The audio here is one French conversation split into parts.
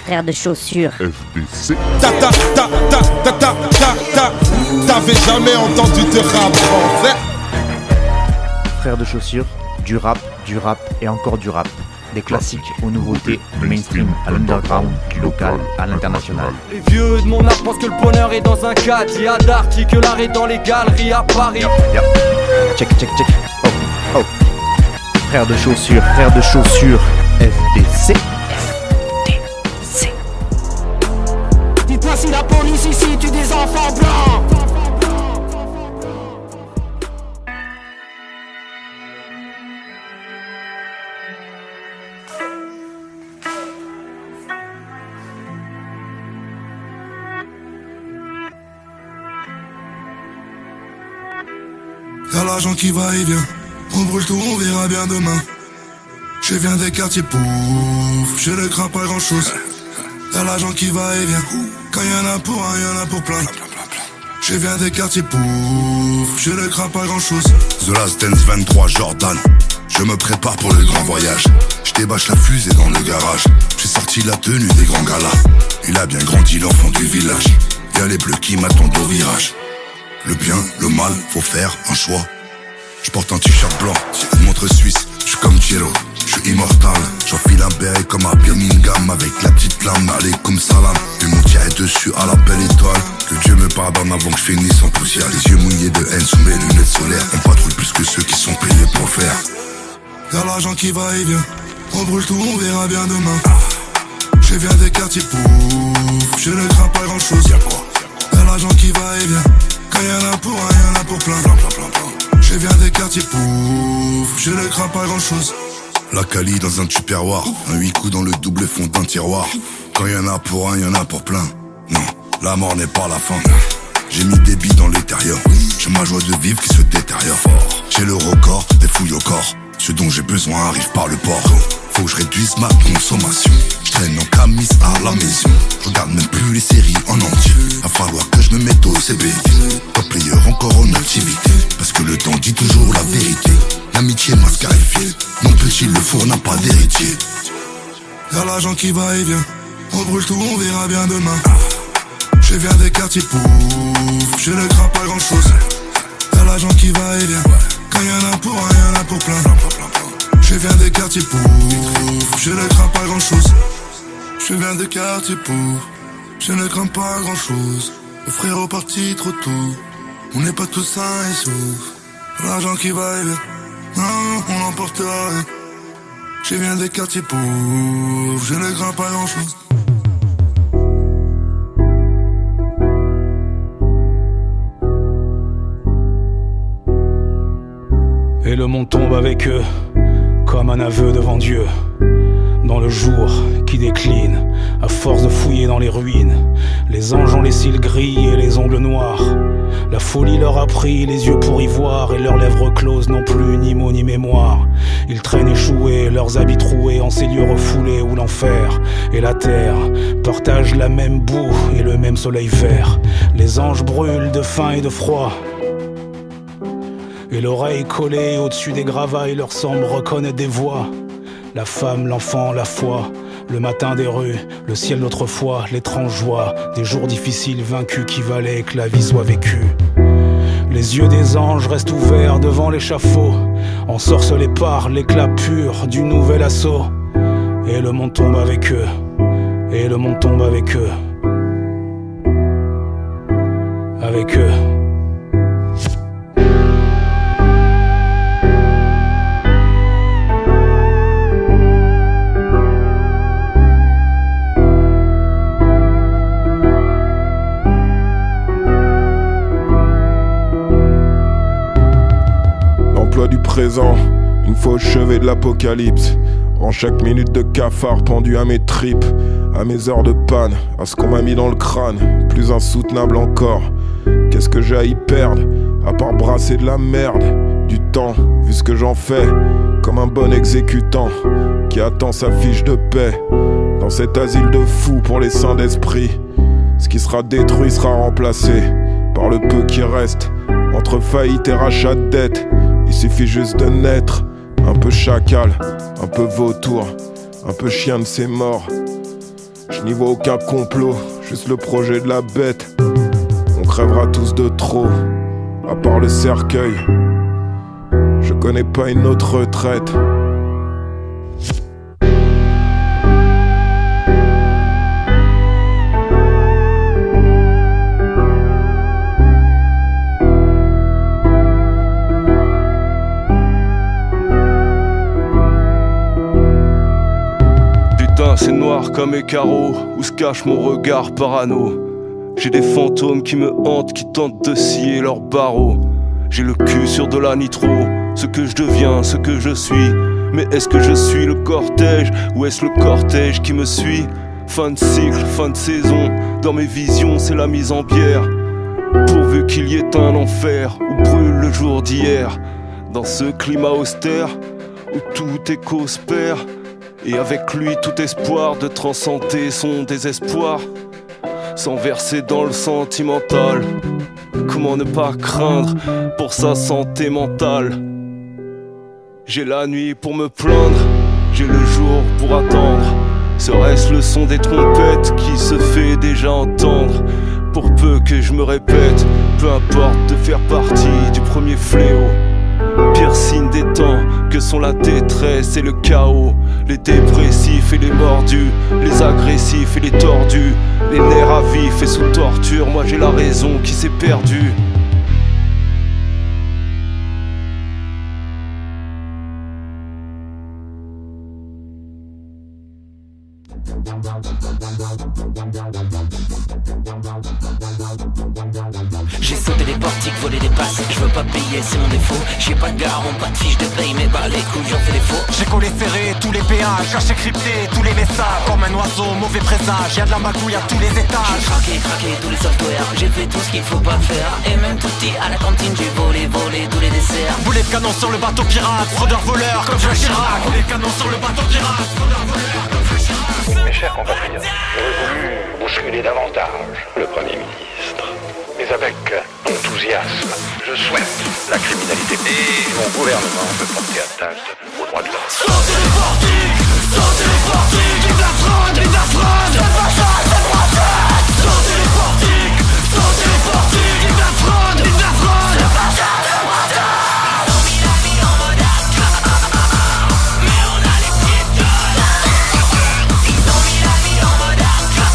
frère de chaussures. FDC. T'avais jamais entendu de rap français? Frère de chaussures, du rap et encore du rap. Des classiques aux nouveautés, du mainstream à l'underground, du local à l'international. Les vieux de mon âge pensent que le bonheur est dans un cadre. Il y a d'arty que l'art est dans les galeries à Paris. Check. Oh. Frère de chaussures, FDC. Dites-moi si la police ici tue des enfants blancs. Y'a l'argent qui va et vient, on brûle tout, on verra bien demain. Je viens des quartiers pauvres, je ne crains pas grand chose. Y'a l'argent qui va et vient, quand y'en a pour un, y'en a pour plein. Je viens des quartiers pauvres, je ne crains pas grand chose. The Last Dance 23 Jordan, je me prépare pour le grand voyage. Je débâche la fusée dans le garage, j'ai sorti la tenue des grands galas. Il a bien grandi l'enfant du village, y'a les bleus qui m'attendent au virage. Le bien, le mal, faut faire un choix. Je porte un t-shirt blanc, une montre suisse, je suis comme Chiro, je suis immortal. J'enfile un béret comme à Birmingham avec la petite lame, allez comme salam. Puis mon tiré dessus à la belle étoile. Que Dieu me pardonne avant que je finisse en poussière. Les yeux mouillés de haine sous mes lunettes solaires. On patrouille plus que ceux qui sont payés pour faire. Y'a l'argent qui va et vient, on brûle tout, on verra bien demain. Je viens des quartiers pauvres, je ne crains pas grand chose. Y'a l'argent qui va et vient, quand y'en a pour un, y'en a pour plein. Je viens des quartiers pauvres, je ne crains pas grand chose. La Cali dans un tupperware, un 8 coups dans le double fond d'un tiroir. Quand y'en a pour un, y'en a pour plein. Non, la mort n'est pas la fin. J'ai mis des billes dans l'intérieur, j'ai ma joie de vivre qui se détériore. J'ai le record des fouilles au corps, ce dont j'ai besoin arrive par le port. Faut que je réduise ma consommation, je traîne en camis à la maison. Je regarde même plus les séries en entier, va falloir que je me mette au CB. Top player encore en activité, parce que le temps dit toujours la vérité. L'amitié m'a scarifié, mon petit le four n'a pas d'héritier. Y'a l'argent qui va et vient, on brûle tout, on verra bien demain. Je viens des quartiers pauvres, je ne crains pas grand chose. Y'a l'argent qui va et vient, quand y'en a pour un, y'en a pour plein. Je viens des quartiers pauvres, je ne crains pas grand chose. Je viens des quartiers pauvres, je ne crains pas grand chose. Le frère est parti trop tôt, on n'est pas tous sains et saufs. L'argent qui va et vient, non, on n'emportera rien. Je viens des quartiers pauvres, je ne crains pas grand chose. Et le monde tombe avec eux, comme un aveu devant Dieu. Dans le jour qui décline, à force de fouiller dans les ruines, les anges ont les cils gris et les ongles noirs. La folie leur a pris les yeux pour y voir, et leurs lèvres closes n'ont plus ni mots ni mémoire. Ils traînent échoués, leurs habits troués en ces lieux refoulés où l'enfer et la terre partagent la même boue et le même soleil vert. Les anges brûlent de faim et de froid, et l'oreille collée au-dessus des gravailles leur semble reconnaître des voix. La femme, l'enfant, la foi, le matin des rues, le ciel d'autrefois, l'étrange joie des jours difficiles vaincus qui valaient que la vie soit vécue. Les yeux des anges restent ouverts devant l'échafaud, ensorcelés par l'éclat pur du nouvel assaut. Et le monde tombe avec eux, et le monde tombe avec eux, avec eux. Du présent, une fois au chevet de l'apocalypse. En chaque minute de cafard pendu à mes tripes, à mes heures de panne, à ce qu'on m'a mis dans le crâne, plus insoutenable encore. Qu'est-ce que j'ai à y perdre, à part brasser de la merde, du temps, vu ce que j'en fais, comme un bon exécutant qui attend sa fiche de paix. Dans cet asile de fous pour les saints d'esprit, ce qui sera détruit sera remplacé par le peu qui reste, entre faillite et rachat de dette. Il suffit juste de naître, un peu chacal, un peu vautour, un peu chien de ses morts. Je n'y vois aucun complot, juste le projet de la bête. On crèvera tous de trop, à part le cercueil. Je connais pas une autre retraite. C'est noir comme mes carreaux, où se cache mon regard parano. J'ai des fantômes qui me hantent, qui tentent de scier leurs barreaux. J'ai le cul sur de la nitro, ce que je deviens, ce que je suis. Mais est-ce que je suis le cortège, ou est-ce le cortège qui me suit? Fin de cycle, fin de saison, dans mes visions c'est la mise en bière. Pourvu qu'il y ait un enfer, où brûle le jour d'hier. Dans ce climat austère, où tout est cause perd. Et avec lui tout espoir de transcender son désespoir, sans verser dans le sentimental. Comment ne pas craindre pour sa santé mentale? J'ai la nuit pour me plaindre, j'ai le jour pour attendre. Serait-ce le son des trompettes qui se fait déjà entendre? Pour peu que je me répète, peu importe de faire partie du premier fléau. Pire signe des temps que sont la détresse et le chaos. Les dépressifs et les mordus, les agressifs et les tordus, les nerfs à vif et sous torture. Moi j'ai la raison qui s'est perdue. J'ai sauté des portiques, volé des passes, je veux pas payer, c'est mon défaut. J'ai pas de garant, pas de fiche de paye, mais bah les couilles, j'en fais des faux. J'ai collé serré tous les péages, j'ai crypté tous les messages. Comme un oiseau, mauvais présage, y'a de la magouille à tous les étages. J'ai craqué tous les softwares, j'ai fait tout ce qu'il faut pas faire. Et même tout petit à la cantine, j'ai volé tous les desserts. Boulet de canon sur le bateau pirate, fraudeur voleur comme Jacques Chirac. Boulet de canon sur le bateau pirate, fraudeur voleur comme Jacques Chirac. Mes chers compatriotes, j'aurais voulu bousculer davantage le Premier ministre. Mais avec enthousiasme, je souhaite la criminalité et mon gouvernement peut porter atteinte aux droits de l'homme. Sautez les portiques, vive la fraude, vive la fraude. C'est pas ça, c'est pas ça. Sautez les portiques, vive la fraude, vive la fraude. C'est pas ça, c'est pas ça. On mis la vie en mode mais on a les pieds de gueule. Ils ont mis la vie en mode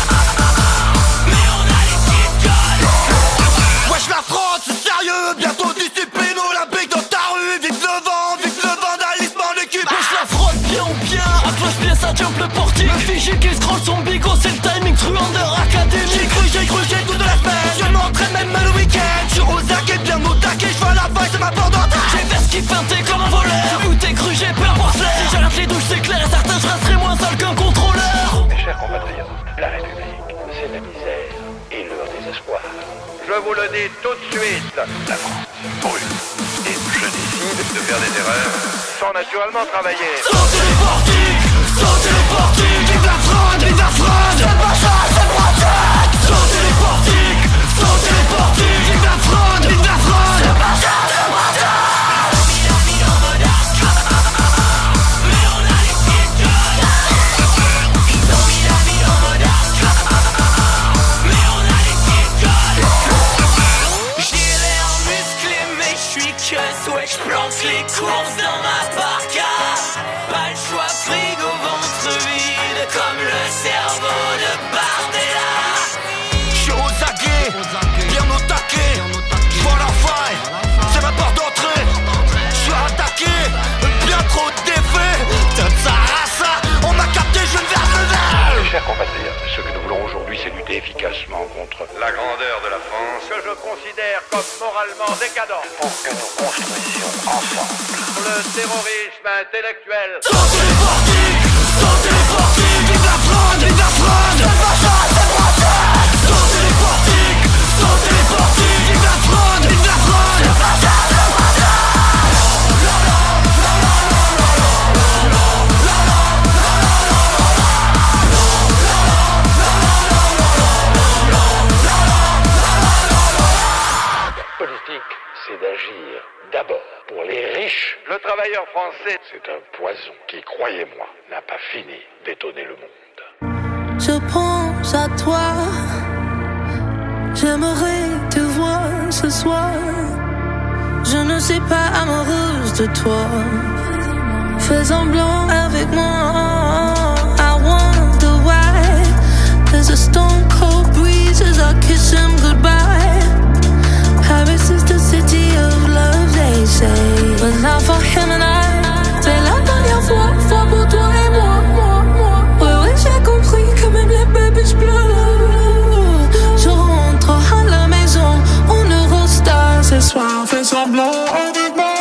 mais on a les pieds de gueule. Wesh la fraude, c'est sérieux, bientôt discipline olympique dans ta rue. Vive le vandalisme en équipe. Wesh la fraude, bien, approche bien ça jump le portique. Le fichier qui scrolle son bigot, c'est le timing truandeur académique. J'ai cru, j'ai toute la semaine. Je m'entraîne même le week-end. Je suis aux aguets, bien au taquet, je vois la vaille, c'est ma porte d'entrée. J'ai fait ce qui feintait comme un voleur. Où t'es cru, j'ai peur pour cela. Si j'arrête les douches, c'est clair et certain, je resterai moins sale qu'un contrôleur. Mes chers compatriotes, la République, c'est la misère et leur désespoir. Je vous le dis tout de suite, la France brûle. Et je décide de faire des erreurs sans naturellement travailler. Sautez les portiques, vive la fraude, c'est pas ça, c'est pas ça. Sautez les portiques, vive la fraude, c'est pas ça, c'est pas ça. On mis la vie en mode mais on a les pieds de gueule. Ils ont mis la vie en mode mais on a les pieds de gueule. J'ai l'air musclé mais j'suis que ouais, j'plante les courses dans ma barca. Pas le choix, frigo ventre vide comme le cerveau de Bardella. J'suis aux aguets, bien au taquet. J'vois la faille, c'est ma porte d'entrée. J'suis attaqué, bien trop d'effets. T'as sa race, on m'a capté, je ne verse le verre. Mes chers compatriotes, ce que nous voulons aujourd'hui, c'est lutter efficacement contre la grandeur de la France, que je considère comme moralement décadent, pour que nous construisions ensemble le terrorisme intellectuel. Sautez les portiques, vive la fraude, c'est pas ça, c'est pas ça. Sautez les portiques, vive la fraude, c'est pas ça, c'est pas ça. La politique, c'est d'agir d'abord pour les riches. Le travailleur français, c'est un poison qui, croyez-moi, n'a pas fini d'étonner le monde. Je prends pense à toi. J'aimerais te voir ce soir. Je ne suis pas amoureuse de toi. Fais semblant avec moi. I wonder why there's a stone cold breeze as I kiss him goodbye. Paris is the city of love, they say, but not for him and I. C'est la dernière fois pour toi et moi. Ouais, j'ai compris que même les bébés pleurent. Je rentre à la maison, on Eurostar ce soir, fais semblant avec moi.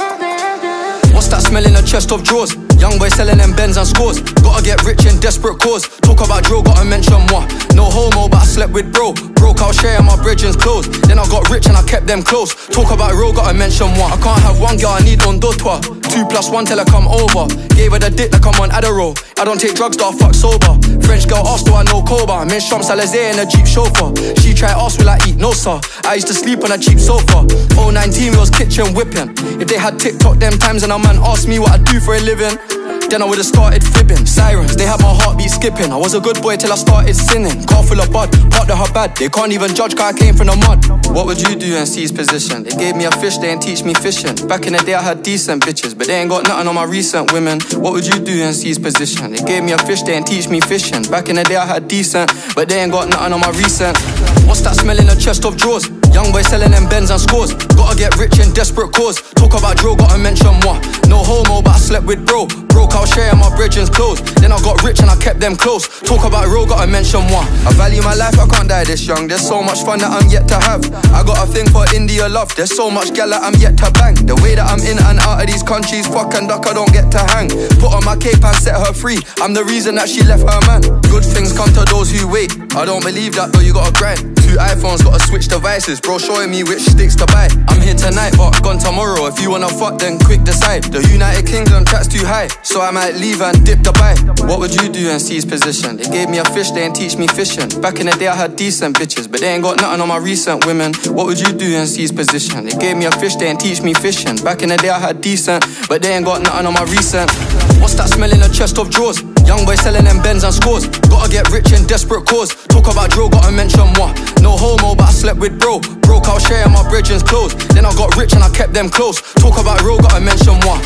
What's that smell in a chest of drawers? Young boy selling them Benz and scores. Gotta get rich in desperate cause. Talk about drill, gotta mention moi. No homo, but I slept with bro. Broke out sharing my brethrens clothes. Then I got rich and I kept them close. Talk about real, gotta mention moi. I can't have one girl, I need on deux toi. 2+1 till I come over. Gave her the dick like I'm on Adderall. I don't take drugs, though I fuck sober. French girl asked, do I know Koba? Men Champs-Élysées in a Jeep chauffeur. She tried ask, will I eat? No sir. I used to sleep on a cheap sofa. 019 was kitchen whipping. If they had TikTok them times and a man asked me what I do for a living, then I would've started fibbing. Sirens, they had my heartbeat skipping. I was a good boy till I started sinning. Car full of bud, part of her bad. They can't even judge cause I came from the mud. What would you do in C's position? They gave me a fish, they ain't teach me fishing. Back in the day I had decent bitches, but they ain't got nothing on my recent women. What would you do in C's position? They gave me a fish, they ain't teach me fishing. Back in the day I had decent, but they ain't got nothing on my recent. What's that smell in a chest of drawers? Young boy selling them Benz and scores. Gotta get rich in desperate cause. Talk about drill, gotta mention moi. No homo, but I slept with bro. Broke out sharing my brethrens clothes. Then I got rich and I kept them close. Talk about real, gotta mention moi. I value my life, I can't die this young. There's so much fun that I'm yet to have. I got a thing for India love. There's so much gal that I'm yet to bang. The way that I'm in and out of these countries, fuck and duck, I don't get to hang. Put on my cape and set her free. I'm the reason that she left her man. Good things come to those who wait. I don't believe that though, you gotta grind. 2 iPhones, gotta switch devices. Bro showing me which sticks to buy. I'm here tonight but gone tomorrow. If you wanna fuck then quick decide. The United Kingdom track's too high, so I might leave and dip the buy. What would you do in C's position? They gave me a fish, they ain't teach me fishing. Back in the day I had decent bitches, but they ain't got nothing on my recent women. What would you do in C's position? They gave me a fish, they ain't teach me fishing. Back in the day I had decent, but they ain't got nothing on my recent. What's that smell in a chest of drawers? Young boy selling them Benz and scores. Gotta get rich in desperate cause. Talk about drill, gotta mention moi. No homo, but I slept with bro. Broke out sharing my brethrens clothes. Then I got rich and I kept them close. Talk about real, gotta mention moi.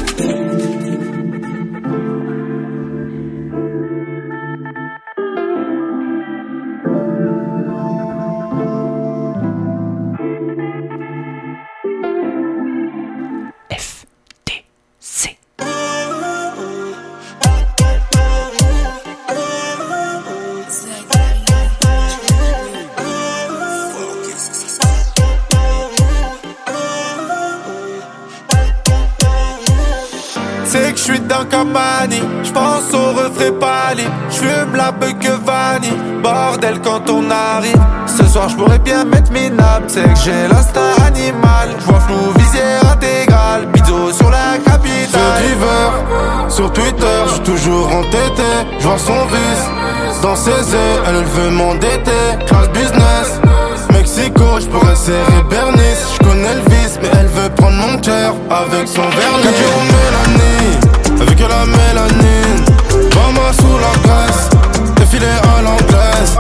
C'est que j'suis dans Camani, j'pense au refrain pâli, j'fume la beuh que vanille, bordel quand on arrive. Ce soir j'pourrais bien mettre minable, c'est que j'ai l'instinct animal. J'vois flou, visière intégrale, bido sur la capitale. Feu driver, sur Twitter, j'suis toujours entêté. J'vois son vice, dans ses yeux, elle veut m'endetter. Class business, Mexico, j'pourrais serrer Bernice. J'connais le vice, mais elle veut prendre mon cœur avec son vernis. Quand tu Mélanie, avec la mélanine, Mama sous la graisse, défilé à l'anglaise.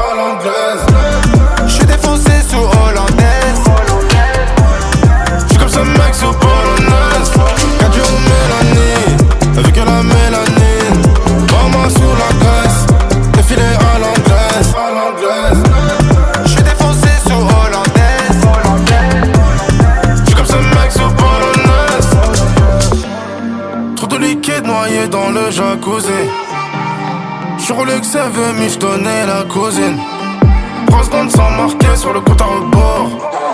J'suis défoncé sous hollandaise. J'suis comme ce mec sous polonaise. Quand tu Mélanie, avec la mélanine, Mama sous la graisse, défilé à l'anglaise. J'suis défoncé sous hollandaise. J'suis comme ce mec sous polonaise. Trop de liquide noyé dans le jacuzzi. J'suis Rolex veut michetonner la cousine. 3 secondes sans marquer sur le compte à rebours.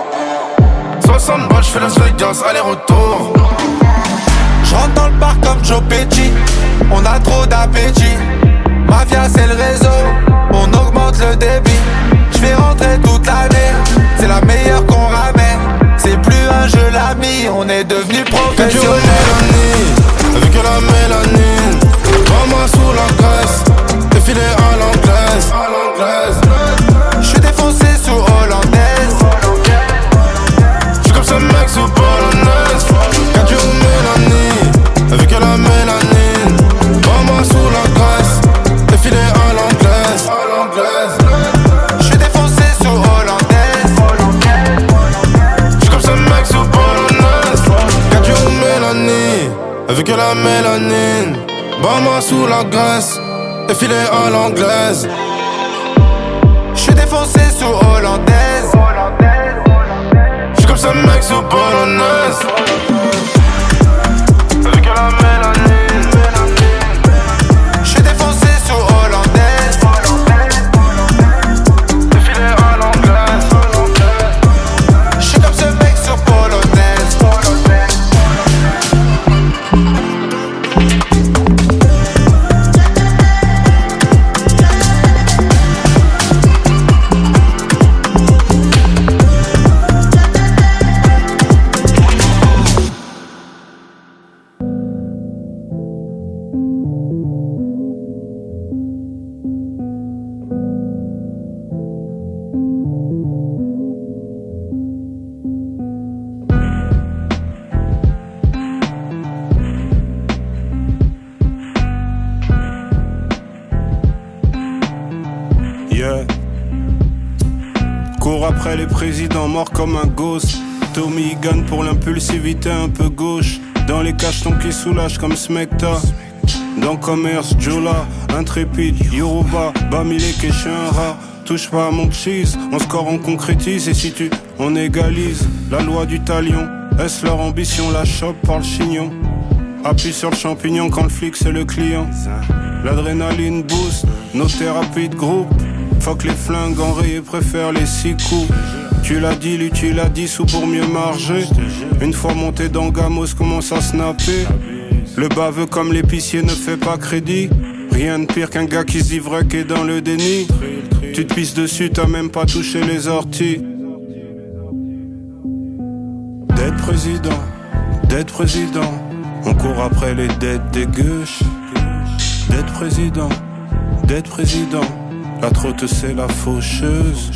60 balles, j'fais Las Vegas, aller-retour. J'rentre dans le bar comme Joe Pesci. On a trop d'appétit. Mafia c'est le réseau, on augmente le débit. J'fais rentrer toute l'année, c'est la meilleure qu'on ramène. C'est plus un jeu l'ami, on est devenu professionnel. Avec la mélanine, Mama sous la graisse, défilé à l'anglaise. J'suis défoncé sous hollandaise. J'suis comme ce mec sous polonaise. Quand tu Mélanie, avec la mélanine, Mama sous la graisse, défilé à l'anglaise. que la mélanine. Bas-moi sous la graisse, effilé à l'anglaise. J'suis défoncé sous hollandaise. J'suis comme ça mec sous polonaise. Vu que la mélanine. J'suis défoncé sous hollandaise. Effilé à l'anglaise. J'suis comme ça mec sous polonaise. Cours après les présidents morts comme un ghost. Tommy Gunn pour l'impulsivité un peu gauche. Dans les cachetons qui soulagent comme Smecta. Dans commerce, Jola, intrépide, Yoruba, Bamileke et je un rat. Touche pas à mon cheese, on score, on concrétise. Et si on égalise la loi du talion. Est-ce leur ambition, la chope par le chignon? Appuie sur le champignon quand le flic c'est le client. L'adrénaline boost, nos thérapies de groupe. Fuck les flingues enrayés, préfère les 6 coups. Tu l'as dit, lui tu l'as dit, sous pour mieux marger. Une fois monté dans Gamos, commence à snapper. Le baveux comme l'épicier ne fait pas crédit. Rien de pire qu'un gars qui se dit vrai qu'est dans le déni. Tu te pisses dessus, t'as même pas touché les orties. D'être président, on court après les dettes des gauches. D'être président, la trotte c'est la faucheuse.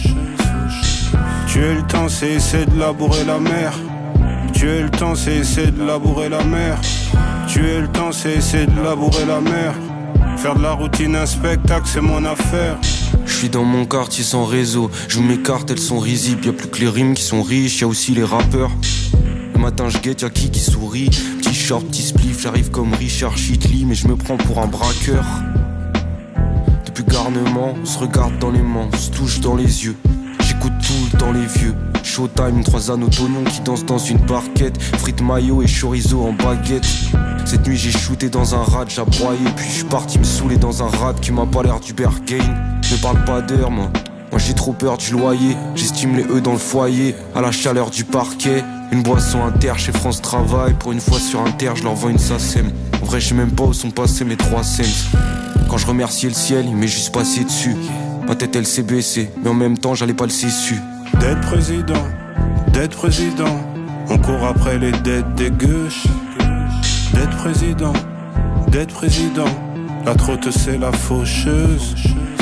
Tuer le temps c'est essayer de labourer la mer. Tuer le temps c'est essayer de labourer la mer. Tuer le temps c'est essayer de labourer la mer. Faire de la routine un spectacle c'est mon affaire. Je suis dans mon quartier sans réseau. Je vous mes cartes, elles sont risibles. Y'a plus que les rimes qui sont riches, y'a aussi les rappeurs. Le matin je guette, y'a qui sourit. Petit short, petit spliff, j'arrive comme Richard Chitley. Mais je me prends pour un braqueur. Depuis garnement, on se regarde dans les mains, on se touche dans les yeux. J'écoute tout le temps les vieux. Showtime, 3 anneaux d'oignons qui dansent dans une parquette. Frites mayo et chorizo en baguette. Cette nuit j'ai shooté dans un rat, j'ai broyé. Puis je suis parti me saouler dans un rap qui m'a pas l'air du Berghain. Ne parle pas d'heure moi j'ai trop peur du loyer. J'estime les dans le foyer, à la chaleur du parquet. Une boisson inter chez France Travail. Pour une fois sur Inter, je leur vends une SACEM. En vrai je sais même pas où sont passés mes 3 cents. Quand je remerciais le ciel, il m'est juste passé dessus. Ma tête elle s'est baissée, mais en même temps j'allais pas le cessu. D'être président, on court après les dettes des gauches. D'être président, la trotte c'est la faucheuse.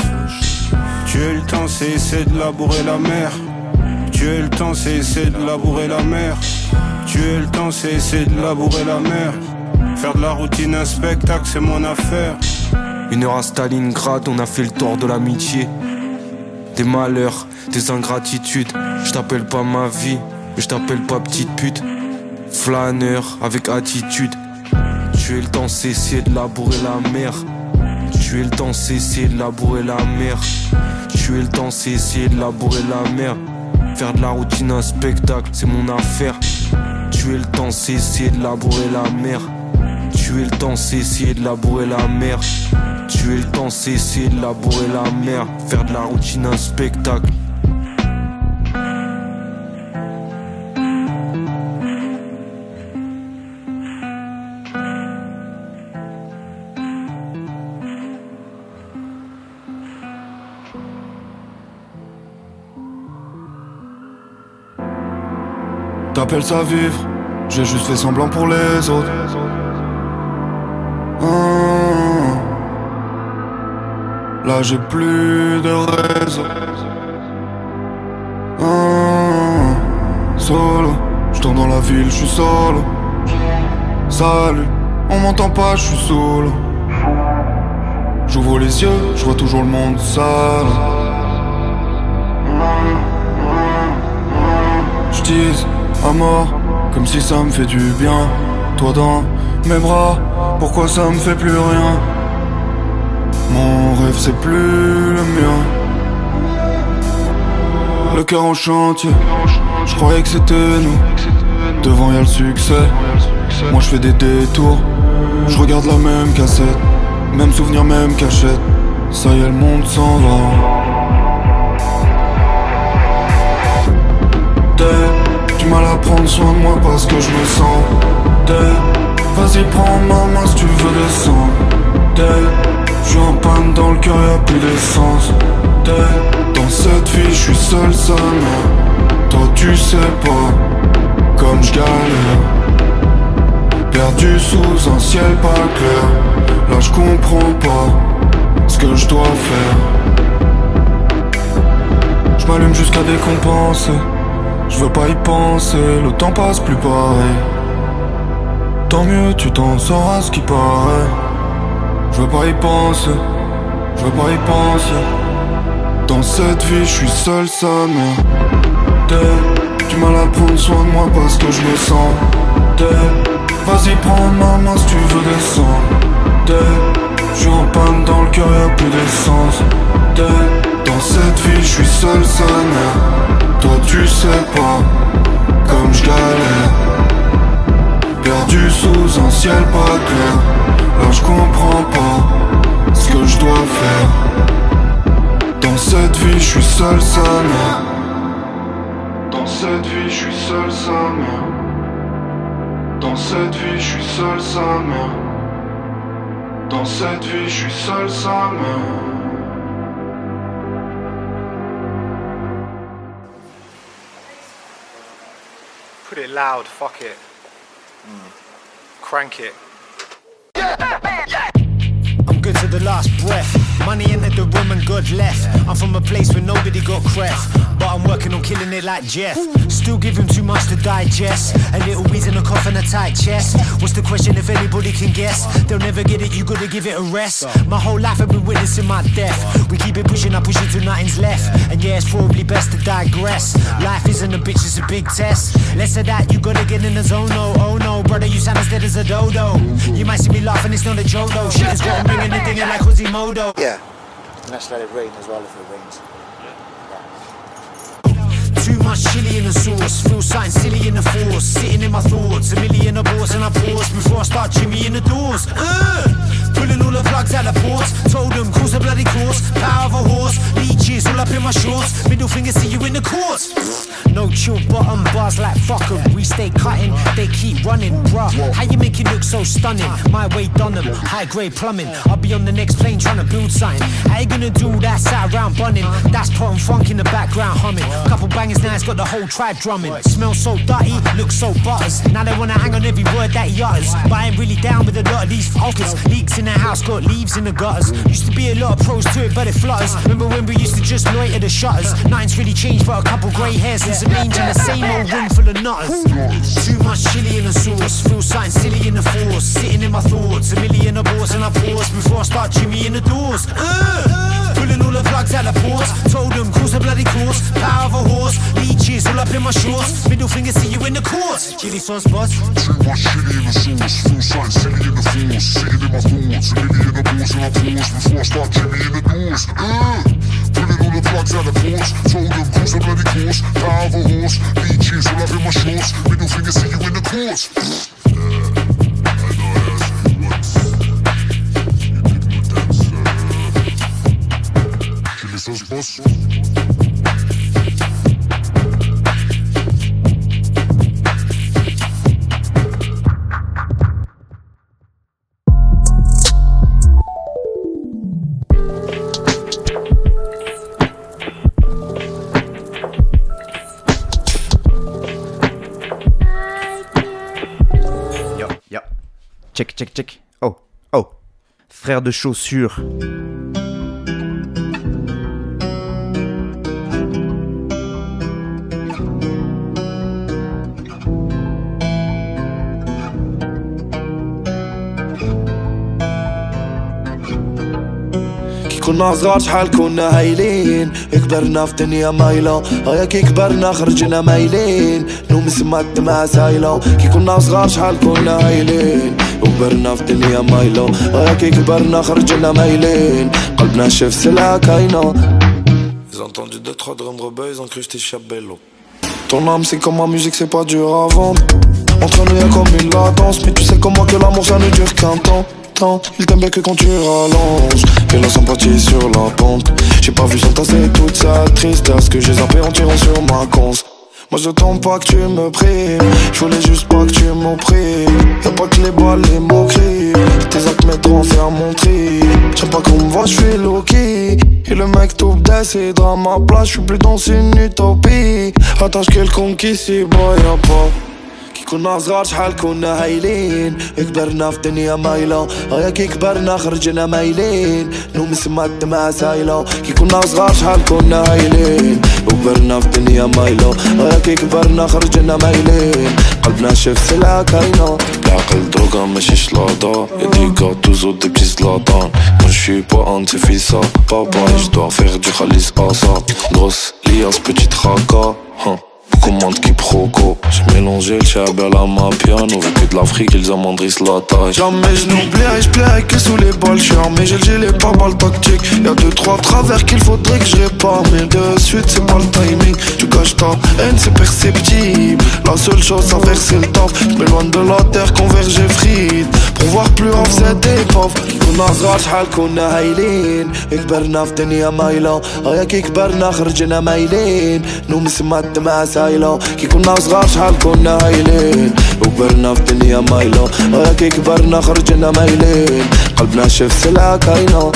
Tuer le temps c'est essayer de labourer la mer. Tuer le temps c'est essayer de labourer la mer. Tuer le temps c'est essayer de labourer la mer. Faire de la routine un spectacle c'est mon affaire. 1 heure à Stalingrad, on a fait le tour de l'amitié. Des malheurs, des ingratitudes. Je t'appelle pas ma vie, mais je t'appelle pas petite pute. Flâneur avec attitude. Tuer le temps c'est essayer de labourer la mer. Tuer le temps c'est essayer de labourer la mer. Tuer le temps c'est essayer de labourer la mer. Faire de la routine un spectacle, c'est mon affaire. Tuer le temps c'est essayer de labourer la mer. Tuer le temps c'est essayer de labourer la mer. Tuer le temps c'est essayer de labourer la mer. Faire de la routine un spectacle. T'appelles ça vivre, j'ai juste fait semblant pour les autres. Là j'ai plus de réseau. Solo, j'tourne dans la ville, j'suis solo. Salut, on m'entend pas, j'suis solo. J'ouvre les yeux, j'vois toujours le monde sale. J'tease à mort, comme si ça me fait du bien. Toi dans Mes bras, pourquoi ça me fait plus rien? Mon rêve c'est plus le mien. Le cœur en chantier, je croyais que c'était nous. Devant y'a le succès, moi je fais des détours. Je regarde la même cassette, même souvenir, même cachette. Ça y est, le monde s'en va. Du mal à prendre soin de moi parce que je me sens vas-y prends ma main si tu veux descendre. Je suis en panne dans le cœur, y'a plus d'essence. Dans cette vie je suis seul, ça mère. Toi tu sais pas comme je galère. Perdu sous un ciel pas clair. Là je comprends pas ce que je dois faire. Je m'allume jusqu'à décompenser. Je veux pas y penser, le temps passe plus pareil. Tant mieux, tu t'en sors à ce qui paraît. Je veux pas y penser, je veux pas y penser. Dans cette vie, je suis seul, ça mère. Du mal à prendre soin de moi parce que je me sens. Vas-y, prends ma main si tu veux descendre. Je suis en panne dans le cœur, y'a plus d'essence. Dans cette vie, je suis seul, ça mère. Toi tu sais pas comme je galère. Perdu sous un ciel pas clair. Là je comprends pas ce que je dois faire. Dans cette vie je suis seul, ça mère. Dans cette vie je suis seul, ça mère. Dans cette vie je suis seul, ça mère. Dans cette vie je suis seul, ça mère. Put it loud, fuck it. Crank it. I'm good to the last breath. Money entered the room and God left. I'm from a place where nobody got cref, but I'm working on killing it like Jeff. Still giving too much to digest. A little wheeze in a cough and a tight chest. What's the question if anybody can guess? They'll never get it, you gotta give it a rest. My whole life I've been witnessing my death. We keep it pushing, I push it till nothing's left. And yeah, it's probably best to digress. Life isn't a bitch, it's a big test. Less of that, you gotta get in the zone, no. Oh no, brother, you sound as dead as a dodo. You might see me laughing, it's not a joke though. Shit has got me ringing and dinging like Quasimodo. Yeah, and let's let it rain as well if it rains. Too much chili in the sauce, feel something silly in the force. Sitting in my thoughts, a million aborts and I pause before I start Jimmy in the doors. Pulling all the plugs out the ports. Told them, cause a bloody course. Power of a horse, leeches all up in my shorts. Middle finger, see you in the courts. No chill bottom bars like fuck 'em. We stay cutting, they keep running. Bruh, how you make it look so stunning? My way done them, high grade plumbing. I'll be on the next plane trying to build something. How you gonna do that sat around bunning? That's putting funk in the background humming. Couple bangers now, it's got the whole tribe drumming. Smells so dirty, looks so butters. Now they wanna hang on every word that he utters. But I ain't really down with a lot of these fuckers. Leaks in the house, got leaves in the gutters. Used to be a lot of pros to it, but it flutters. Remember when we used to just loiter the shutters? Nothing's really changed but a couple grey hairs and some mange in the same old room full of nutters. Too much chili in the sauce, feel something silly in the force. Sitting in my thoughts, a million aborts and I pause before I start Jimmy in the doors. Pulling all the plugs out the ports. Told them, cause a bloody course. Power of a horse, leeches all up in my shorts. Middle finger, see you in the courts. Chili sauce boss. Too much chili in the sauce, feel something silly in the force. Sitting in my thoughts, a million aborts and I pause before I start Jimmy in the doors. Pulling all the plugs out the ports. Told them, cause a bloody course. Power of a horse, leeches all up in my shorts. Middle finger, see you in the courts. Chili sauce boss. Check, check, check. Oh, oh. Frère de chaussures. كنا صغار شحال كنا هايلين كبرنا في دنيا مايلة هيا كي كبرنا خرجنا مايلين نومس ما الدمعة سايلة كي كنا صغار شحال كنا هايلين وكبرنا في دنيا مايلة هيا كي كبرنا خرجنا مايلين قلبنا شاف سلعة كاينة. Ils ont entendu 2-3 drums rebeux, ils ont cru que j'étais Chabello. Ton âme c'est comme ma musique, c'est pas dur à vendre. Entre nous y'a comme une latence, mais tu sais comme moi que l'amour ça ne dure qu'un temps. Il t'aime bien que quand tu rallonges et la sympathie est sur la pente. J'ai pas vu s'entasser toute sa tristesse que j'ai zappé en tirant sur ma conce. Moi j'attends pas que tu me primes, j'voulais juste pas que tu m'opprimes. Y'a pas que les balles, les moqueries, tes actes mettront faire mon tri. J'aime pas qu'on me voit, j'suis low-key. Et le mec tout décidera à ma place, j'suis plus dans une utopie. Attache quelconque ici, boy, y'a pas. كنا صغار شحال كنا هايلين كبرنا في دنيا مايلة هيا كي كبرنا خرجنا مايلين نومس ما الدمعة سايلة كي كنا صغار شحال كنا هايلين وكبرنا في دنيا مايلة هيا كي كبرنا خرجنا مايلين قلبنا شاف سلعة كاينة العقل دروغا ماشي شلاضة y'a des gars tous autres des petits zlatans. Moi j'suis pas un de ces fils ça papa et j'dois faire du khalis à ça. Grosse liasse petite raka Commande quiproquo. J'ai mélangé le chabel à ma piano. Vu que de l'Afrique ils amendrissent la taille. Jamais je n'oublierai, je plairai que sous les balles. J'suis armé, j'ai le gilet pas balle tactique. Y'a 2-3 travers qu'il faudrait que je répare. Mais de suite c'est pas le timing. Tu caches ta haine, c'est perceptible. La seule chose à faire c'est le taf. J'm'éloigne de la terre, converger frite. Pour voir plus off c'est des pauvres. كنا صغار شحال كنا هايلين كبرنا في دنيا مايلة هيا كي كبرنا خرجنا مايلين نومس ما الدمعة سايلة كي كنا صغار شحال كنا هايلين وكبرنا في دنيا مايلة هيا كي كبرنا خرجنا مايلين قلبنا شاف سلعة كاينة.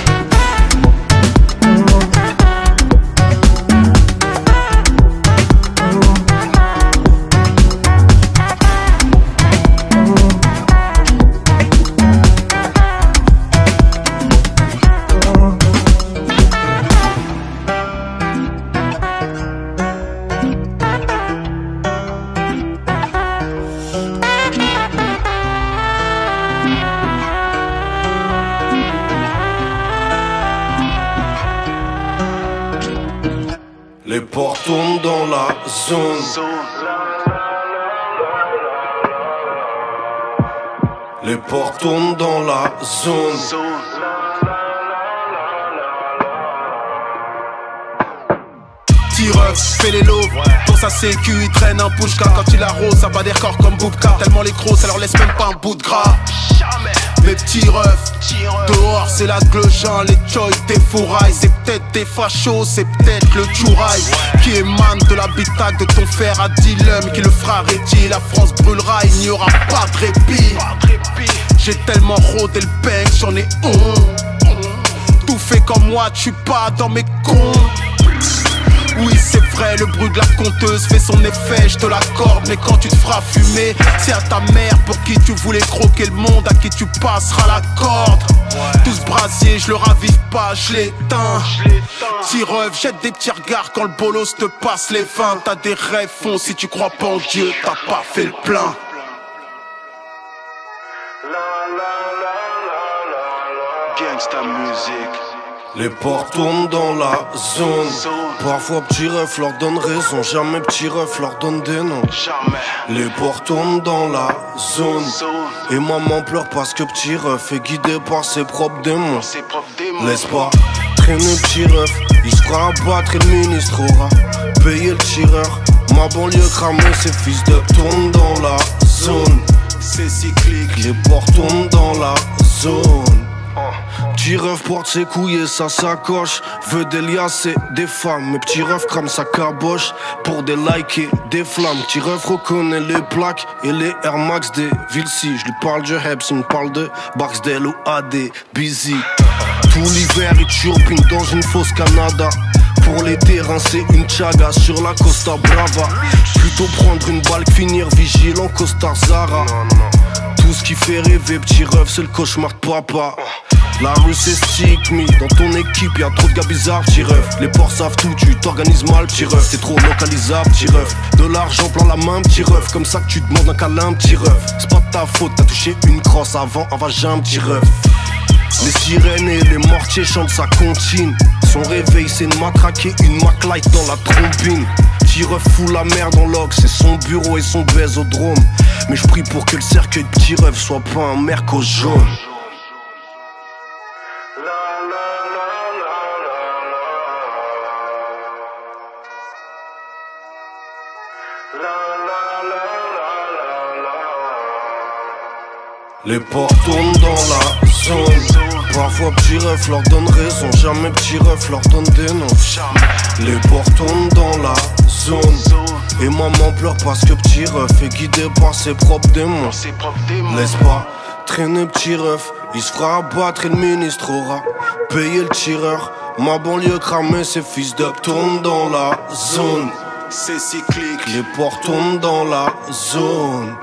Les portes tournent dans la zone. Les portes tournent dans la zone. Tireur, fais les lots. Pour sa sécu, il traîne un pushka. Quand il arrose, ça bat des records comme Boubka. Tellement les gros, ça leur laisse même pas un bout de gras. Mes petits refs, dehors c'est la gleuchin, les choy, des fourrailles. C'est peut-être des fachos, c'est peut-être le chouraille qui émane de l'habitacle de ton fer à Dillum qui le fera retirer. La France brûlera, il n'y aura pas de répit. J'ai tellement rodé le peigne, j'en ai honte. Tout fait comme moi, tu suis pas dans mes comptes. Oui c'est vrai, le bruit de la conteuse fait son effet, je te l'accorde. Mais quand tu te feras fumer, c'est à ta mère pour qui tu voulais croquer le monde, à qui tu passeras la corde. Tout ce brasier, je le ravive pas, je l'éteins. Tireuve, jette des petits regards quand le bolos te passe les vins. T'as des rêves fonds, si tu crois pas en Dieu, t'as pas fait le plein. Gangsta music. Les portes tournent dans la zone. Parfois petit ref leur donne raison, jamais petit ref leur donne des noms. Les portes tournent dans la zone. Et maman pleure parce que petit ref est guidé par ses propres démons. Laisse pas traîner petit ref, il se fera abattre et le ministre aura payé le tireur. Ma banlieue cramée, ses fils de tournent dans la zone. C'est cyclique. Les portes tournent dans la zone. Petit ref porte ses couilles et sa sacoche. Veut des liasses et des femmes. Mais petit ref crame sa caboche pour des likes et des flammes. Petit ref reconnaît les plaques et les Air Max des Vilsi. Je lui parle de Hebs, il me parle de Barksdale ou AD Busy. Tout l'hiver il turbine dans une fosse Canada. Pour les terrains c'est une chaga sur la Costa Brava. Plutôt prendre une balle que finir vigile en costard Zara. Tout ce qui fait rêver petit ref c'est le cauchemar de papa. La rue c'est stick me. Dans ton équipe y'a trop de gars bizarres, petit ref. Les porcs savent tout, tu t'organises mal, petit ref. T'es trop localisable, petit ref. De l'argent plein la main, petit ref. Comme ça que tu demandes un câlin, petit ref. C'est pas de ta faute, t'as touché une crosse avant un vagin, petit ref. Les sirènes et les mortiers chantent sa comptine. Son réveil c'est de matraquer une Mac-Light dans la trombine. Petit ref fout la merde en log, c'est son bureau et son bésodrome. Mais je prie pour que le cercueil de petit ref soit pas un merco jaune. Les portes tournent dans la zone. Parfois petit ref leur donne raison, jamais petit ref leur donne des noms. Les portes tournent dans la zone. Et maman pleure parce que petit ref est guidé par ses propres démons. Laisse pas traîner petit ref, il se fera abattre et le ministre aura payé le tireur. Ma banlieue cramée, ses fils d'up tournent dans la zone. C'est cyclique. Les portes tournent dans la zone.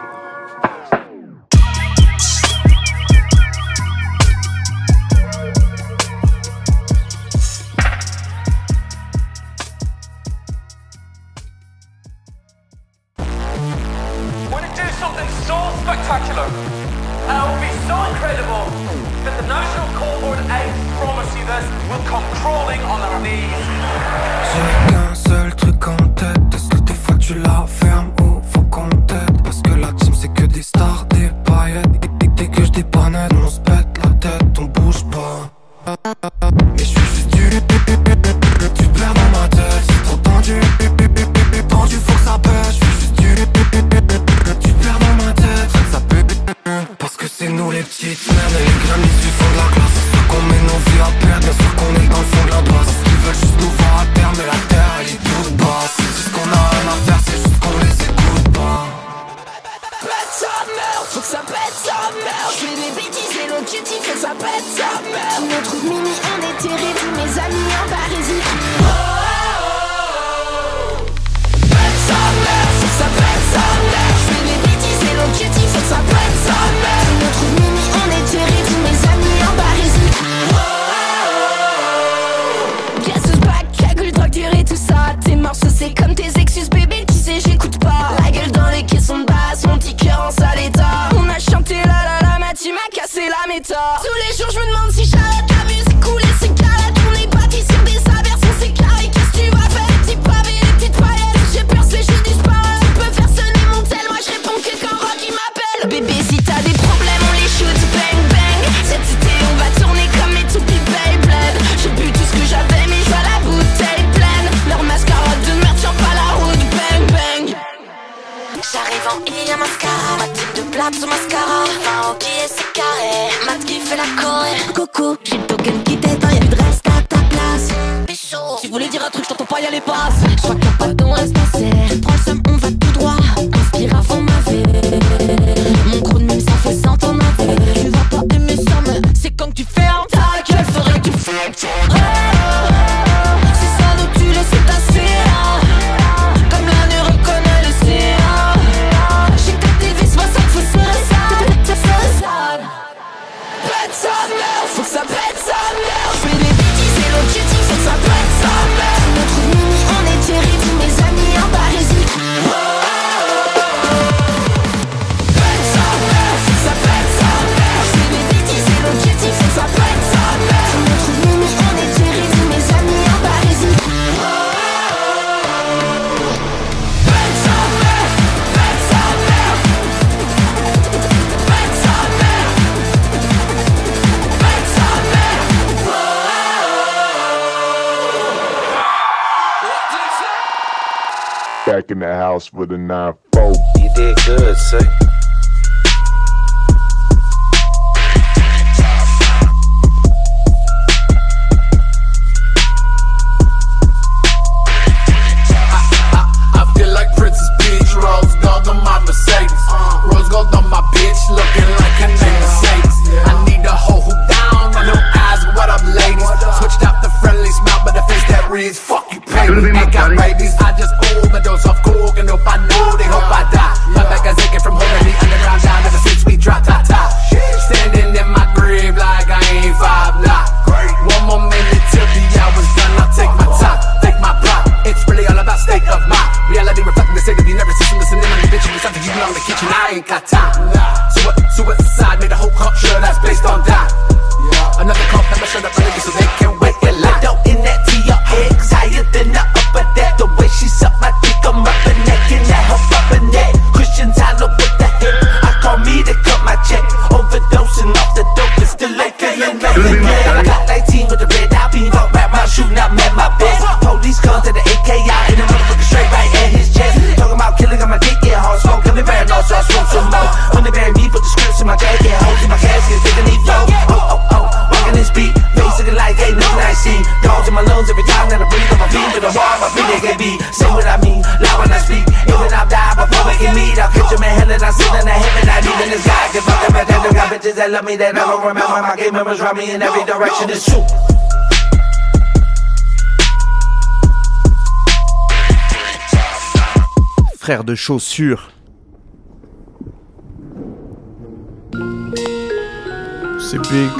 J'ai qu'un seul truc en tête. Est-ce que des fois tu la fermes ou faut qu'on t'aide? Parce que la team c'est que des stars, des paillettes. Et dès que je dépanne, on se pète la tête, on bouge pas. Et je suis juste tu perds dans ma tête, c'est trop tendu. Tendu, faut que ça pèse. Je suis juste tu perds dans ma tête, ça pue. Parce que c'est nous les petites merdes et les grands du fond de la classe. C'est sûr qu'on met nos vies à perdre, bien sûr qu'on est dans le fond de la brasse. Ils veulent juste nous voir à terre, mais la terre elle est toute basse. Ils disent qu'on a rien à faire, c'est juste qu'on les écoute pas. Pète sa mère, faut que ça pète sa mère. Je fais des bêtises et l'objectif faut que ça pète sa mère. Tu me trouves mini, on est terrible, tous mes amis en barésie. Pète sa mère, faut que ça pète sa mère. Je fais des bêtises et l'objectif faut que ça pète sa mère. Tu me trouves mini, on est terrible, tous mes amis en barésie. Gazeuse back, cagule, drogue, durée, tout ça. Tes morceaux c'est comme tes excuses bébé, tu sais j'écoute pas. La gueule dans les caissons de basse, mon petit cœur en sale état. On a chanté la ma tu m'as cassé la méta. Tous les jours je me demande si j'arrête la musique ou les cigarettes. On est bâti sur des aversions, c'est carré, qu'est-ce que tu vas faire? Les petits pavés, les petites paillettes. J'ai percé, j'ai disparu. Tu peux faire sonner mon tel, moi je réponds que quand Rocky m'appelle. Bébé si t'as des problèmes on les shoot, bang bang. Cet été on va tourner comme les toupies Beyblade. J'ai bu tout ce que j'avais mais je vois la bouteille pleine. Leur mascara de merde tient pas la route, bang bang. J'arrive en I à mascara, ma type de blague sur mascara. Enfin ok c'est carré, Matt qui fait la Corée. Coco, j'ai le token qui t'éteint, y'a plus de reste à ta place. Pécho, si vous voulez dire un truc, j't'entends pas, y'a les passes. J'crois qu'il y a pas de reste passé. Prends le seum, on va tout droit. Inspire avant ma vie. Mon gros de mime ça fait 100 ans ma vie. Tu vas pas aimer ça mais c'est quand que tu fermes ta gueule. Faudrait que tu fermes ta gueule. C'est ça donc tu laisses tasser. Comme l'un ne reconnaît le sien. J'ai que ta TV, c'est pas ça qu'il faut serrer ça. Pète sa mère, faut que ça pète sa mère. J'fais des bêtises et l'objectif faut que ça pète sa mère. Notre mini on est terrible, tous mes amis en barésie. Pète sa mère, faut que ça pète sa mère. J'fais des bêtises et l'objectif faut que ça pète sa mère. Notre mini on est terrible, tous mes amis en barésie. Pète sa mère, pète sa mère. Pète sa mère. Back in the house with a 9-4. You did good, sir. I feel like Princess Peach, rose gold on my Mercedes. Rose gold on my bitch, looking like her name Mercedes. I need a hoe who down, and no eyes, what up ladies? Switched out the friendly smile, but the face that reads, fuck you pay me. Ain't got rabies, I just overdose off coke, and hope I know they hope I die. My back is aching from holding the out the kitchen, I ain't got time. Suicide made a whole culture that's based on that. Another cop never shut up early so they can wait a lot. Down in that to your head, cause higher than the upper deck. The way she suck my dick, I'm rubbing neck and that her rubber neck. Christian Tyler with the hip, I call me to cut my check. Overdosing off the dope and still ain't feeling right. I got 19 with the red eye beam, fuck rap my shooting out, met my best. Police come to the AKI in the motherfucker straight right at his chest. Talking about killing on my dick, yeah, hard smoke, got me paranoid, so I smoke some more. When they bury me, put the scripts in my jacket, holes in my casket, bigger than flow. Walking this beat, basically like ain't nothing I see. Dogs in my lungs every time that I breathe on my feet to the wall, my feet they can be. Say what I mean, loud when I speak. Even I've died before we can meet. I'll catch them in hell and I sit in the heaven. I need in the sky, give up them, I got bitches that love me that I don't remember. My game members run me in every direction, it's true. Frère de chaussures. C'est big.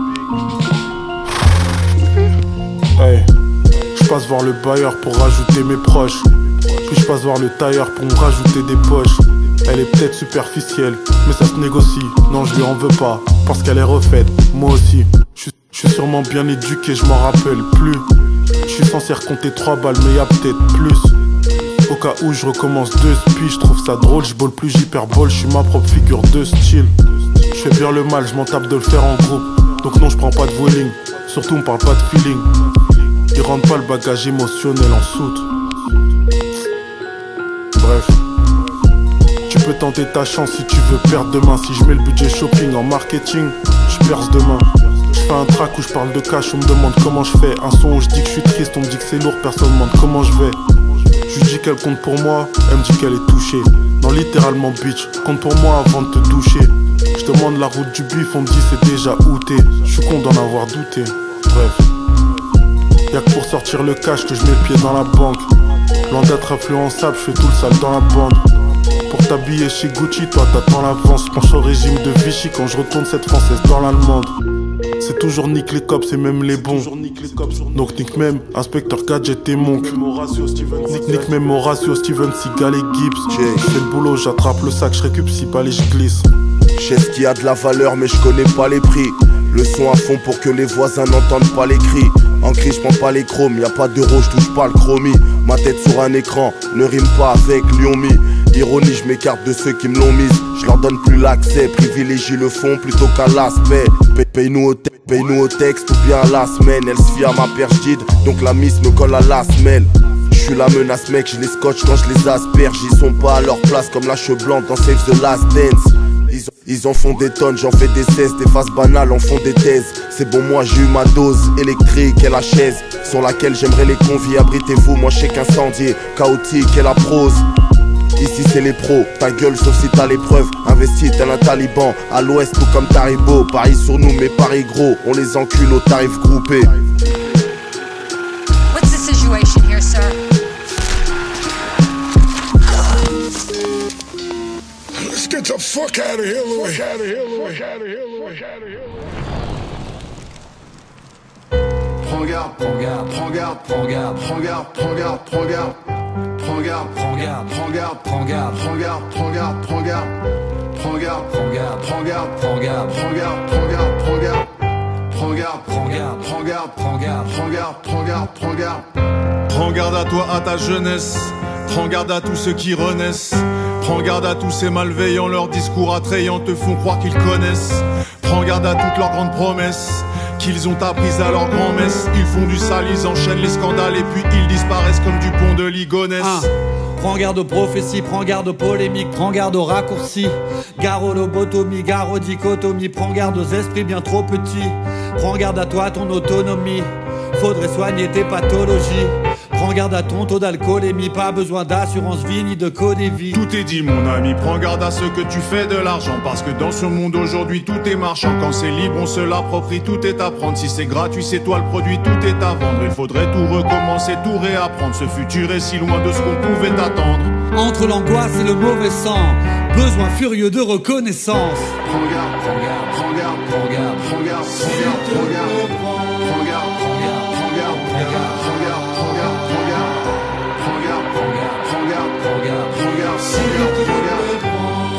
Hey, je passe voir le bailleur pour rajouter mes proches. Puis je passe voir le tailleur pour me rajouter des poches. Elle est peut-être superficielle, mais ça se négocie. Non, je lui en veux pas, parce qu'elle est refaite, moi aussi. Je suis sûrement bien éduqué, je m'en rappelle plus. Je suis censé recompter 3 balles, mais y'a peut-être plus. Au cas où je recommence 2 spies, je trouve ça drôle, je bole plus, j'hyperbole, je suis ma propre figure de style. Je fais bien le mal, je m'en tape de le faire en groupe. Donc non, je prends pas de voiling, surtout on parle pas de feeling. Ils rendent pas le bagage émotionnel en soute. Bref, tu peux tenter ta chance si tu veux perdre demain. Si je mets le budget shopping en marketing, je perce demain. Je fais un track où je parle de cash, on me demande comment je fais. Un son où je dis que je suis triste, on me dit que c'est lourd, personne me demande comment je vais. Je lui dis qu'elle compte pour moi, elle me dit qu'elle est touchée. Non, littéralement bitch, compte pour moi avant de te doucher. Je demande la route du bif, on me dit c'est déjà outé. Je suis con d'en avoir douté. Bref, y'a que pour sortir le cash que je mets le pied dans la banque. Loin d'être influençable, je fais tout le sale dans la bande. Pour t'habiller chez Gucci, toi t'attends l'avance. Penche au régime de Vichy quand je retourne cette française dans l'allemande. C'est toujours nique les cops et même les bons. Donc nique même inspecteur Gadget et Monk. Nique même Horatio, Steven Seagal et Gibbs. Je fais le boulot, j'attrape le sac, je récup si pas les je glisse. Je sais ce qui a de la valeur mais je connais pas les prix. Le son à fond pour que les voisins n'entendent pas les cris. En cri je prends pas les chromes, y'a pas d'euro, je touche pas le chromie. Ma tête sur un écran ne rime pas avec Lyomi. Ironie, je m'écarte de ceux qui me l'ont mise. Je leur donne plus l'accès, privilégie le fond plutôt qu'à l'aspect. Paye-nous au texte ou bien à la semaine. Elle se fie à ma perche guide, donc la miss me colle à la semelle. Je suis la menace mec, je les scotche quand je les asperge. Ils sont pas à leur place comme la cheveux blanc dans Save the Last Dance. Ils en font des tonnes, j'en fais des cesses. Des phases banales en font des thèses. C'est bon, moi j'ai eu ma dose électrique et la chaise sur laquelle j'aimerais les convier. Abritez-vous, moi je sais qu'incendier, chaotique et la prose. Ici c'est les pros, ta gueule sauf si t'as l'épreuve. Investi tel un taliban, à l'ouest tout comme Taribo. Paris sur nous mais Paris gros, on les encule au tarif groupé. What's the situation here, sir? Let's get the fuck out of here, Louis. Prends garde, prends garde, prends garde, prends garde, prends garde, prends garde, prends garde. Prends garde, prends garde, prends garde, prends garde, prends garde, prends garde, prends garde. Prends garde, prends garde, prends garde, prends garde, prends garde, prends garde, prends garde. Prends garde, prends garde, prends garde, prends garde, prends garde, prends garde, prends garde. Prends garde à toi, à ta jeunesse. Prends garde à tous ceux qui renaissent. Prends garde à tous ces malveillants, leurs discours attrayants te font croire qu'ils connaissent. Prends garde à toutes leurs grandes promesses qu'ils ont apprises à leur grand-messe. Ils font du sale, ils enchaînent les scandales et puis ils disparaissent comme du pont de Ligonnès. Prends garde aux prophéties, prends garde aux polémiques, prends garde aux raccourcis. Gare aux lobotomies, gare aux dichotomies, prends garde aux esprits bien trop petits. Prends garde à toi, ton autonomie, faudrait soigner tes pathologies. Prends garde à ton taux d'alcoolémie, pas besoin d'assurance vie ni de codévie. Tout est dit mon ami, prends garde à ce que tu fais de l'argent. Parce que dans ce monde aujourd'hui tout est marchand. Quand c'est libre on se l'approprie, tout est à prendre. Si c'est gratuit c'est toi le produit, tout est à vendre. Il faudrait tout recommencer, tout réapprendre. Ce futur est si loin de ce qu'on pouvait attendre. Entre l'angoisse et le mauvais sang, besoin furieux de reconnaissance. Prends garde, prends garde, prends garde, prends garde, prends garde, prends garde, prends garde. Prends garde, prends garde, prends garde, prends garde, prends garde, prends garde, prends garde. Prends garde, prends garde, prends garde, prends garde, prends garde, prends garde, prends garde.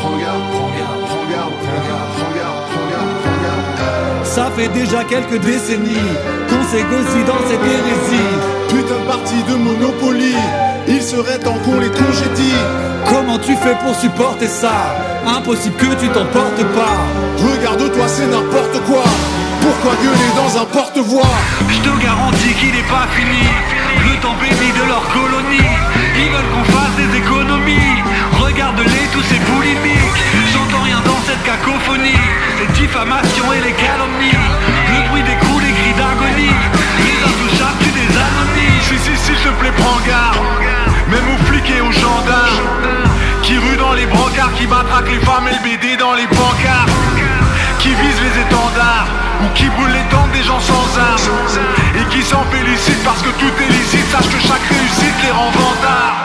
Ça fait déjà quelques décennies qu'on s'égocie dans cette hérésie. Putain de partie de Monopoly, il serait temps qu'on les congédie. Comment tu fais pour supporter ça? Impossible que tu t'en portes pas. Regarde-toi, c'est n'importe quoi. Pourquoi gueuler dans un porte-voix? Je te garantis qu'il n'est pas fini. Le temps béni de leur colonie. Ils veulent qu'on fasse des économies. Regarde-les, tous ces boulimiques. J'entends rien dans cette cacophonie. Les diffamations et les calomnies. Le bruit des coups, les cris d'agonie. Les intouchables tuent des anonymes. Si, s'il te plaît, prends garde. Même aux flics et aux gendarmes qui ruent dans les brancards, qui matraquent les femmes et le BD dans les pancartes, qui visent les étendards ou qui brûlent les tentes des gens sans armes et qui s'en félicitent parce que tout est licite. Sache que chaque réussite les rend vantards.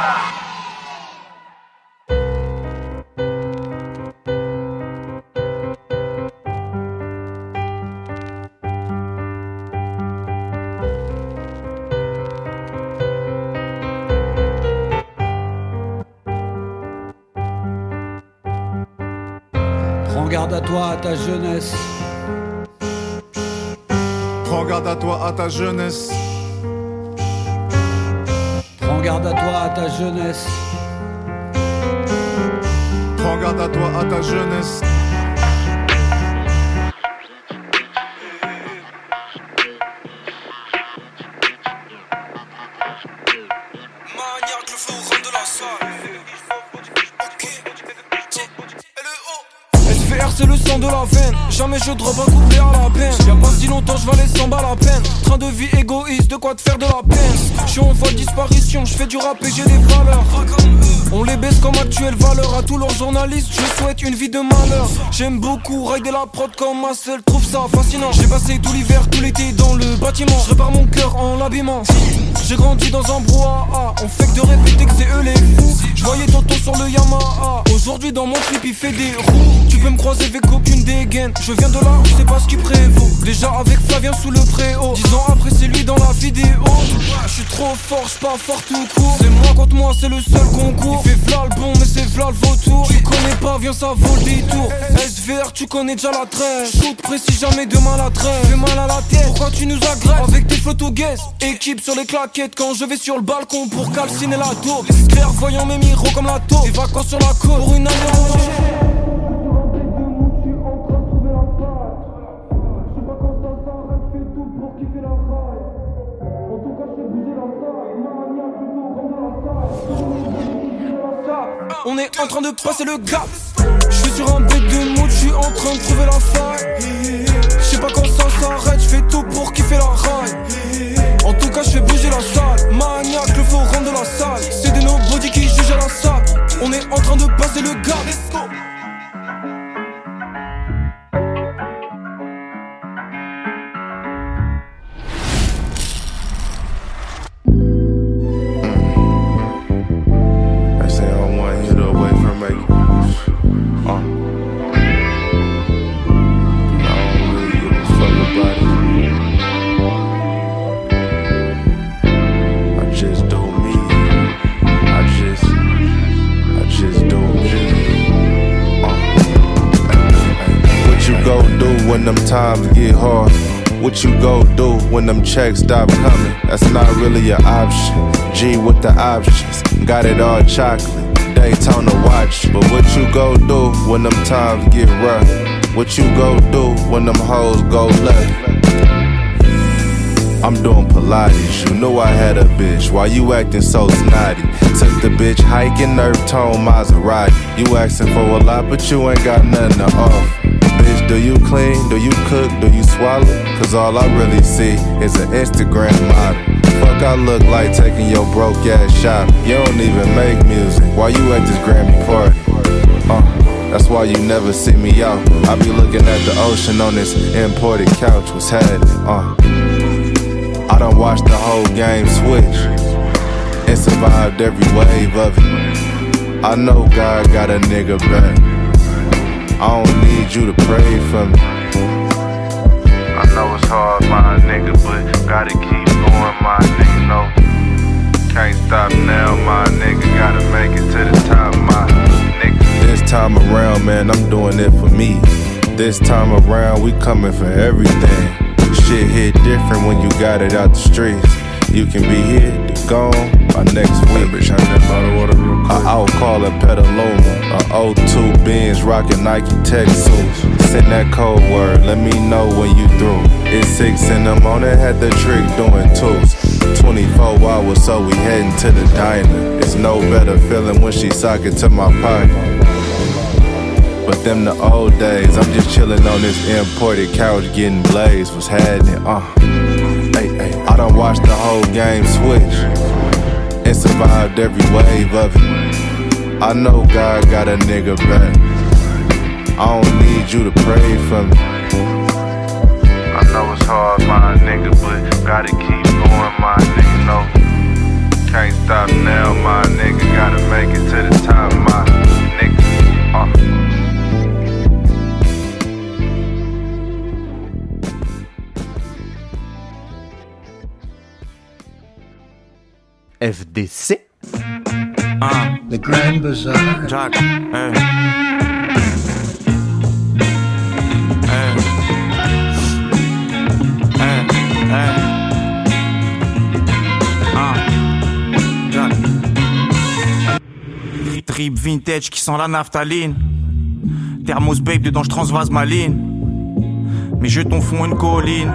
Prends garde à toi, à ta jeunesse. Prends garde à toi, à ta jeunesse. Prends garde à toi, à ta jeunesse. Prends garde à toi, à ta jeunesse. C'est le sang de la veine, jamais je drop un couplet à la peine. Y'a pas si longtemps je valais 100 balles à peine. Train de vie égoïste, de quoi te faire de la peine. Je suis en voie de disparition, je fais du rap et j'ai des valeurs. On les baisse comme actuelle valeur. À tous leurs journalistes, je souhaite une vie de malheur. J'aime beaucoup rider la prod comme ma seule, trouve ça fascinant. J'ai passé tout l'hiver, tout l'été dans le bâtiment. Je répare mon cœur en l'habillement. J'ai grandi dans un brouhaha. On fait que de répéter que c'est eux les fous. Je voyais Tonton sur le Yamaha. Aujourd'hui dans mon clip il fait des roues. Tu peux me croiser avec aucune dégaine. Je viens de là, je sais pas ce qui prévaut. Déjà avec Flavien sous le préau. 10 ans après c'est lui dans la vidéo. Je suis trop fort, j'suis pas fort tout court. C'est moi contre moi, c'est le seul concours. Il fait v'là le bon mais c'est v'là le vautour. Tu connais pas, viens ça vaut le détour. SVR tu connais déjà la trêve. Shoot précis jamais demain la trêve. Fais mal à la tête, pourquoi tu nous agrèves? Avec tes photos guest, équipe sur les claquettes. Quand je vais sur le balcon pour calciner la taupe. Clairvoyant mes miroirs comme la taupe. Des vacances sur la côte pour une année en on est en train de passer le gap. Je suis sur un bec de mood, je suis en train de trouver la faille. Je sais pas quand ça s'arrête, je fais tout pour kiffer la raille. En tout cas je fais bouger la salle. Maniaque, le flow rentre de la salle. C'est des nobody qui jugent à la salle. On est en train de passer le gap. Let's go. When them times get hard, what you go do when them checks stop coming? That's not really an option. G with the options, got it all chocolate. Daytona watch, but what you go do when them times get rough? What you go do when them hoes go left? I'm doing Pilates, you know I had a bitch. Why you acting so snotty? Took the bitch hiking, nerve tone Maserati. You asking for a lot, but you ain't got nothing to offer. Bitch, do you clean? Do you cook? Do you swallow? Cause all I really see is an Instagram model. Fuck I look like taking your broke ass shop. You don't even make music. Why you at this Grammy party? That's why you never see me out. I be looking at the ocean on this imported couch. What's happening? I done watched the whole game switch and survived every wave of it. I know God got a nigga back. I don't need you to pray for me. I know it's hard, my nigga, but gotta keep going, my nigga. No, can't stop now, my nigga. Gotta make it to the top, my nigga. This time around, man, I'm doing it for me. This time around, we coming for everything. Shit hit different when you got it out the streets. You can be here, gone, by next week. I outcall a Petaluma, a O2 Benz rockin' Nike Tech suits. Send that code word, let me know when you through. It's 6 in the morning, had the trick doing twos. 24 hours, so we heading to the diner. It's no better feeling when she sock it to my pocket. But them the old days, I'm just chillin' on this imported couch getting blazed. What's happening? I done watched the whole game switch and survived every wave of it. I know God got a nigga back. I don't need you to pray for me. I know it's hard, my nigga, but gotta keep going, my nigga. No, can't stop now, my nigga. Gotta make it to the top, my nigga. FDC. The Grand Bazaar. Jack, Jack. Trip vintage qui sent la naphtaline. Thermos babe dedans je transvase ma ligne. Mes jetons font une colline.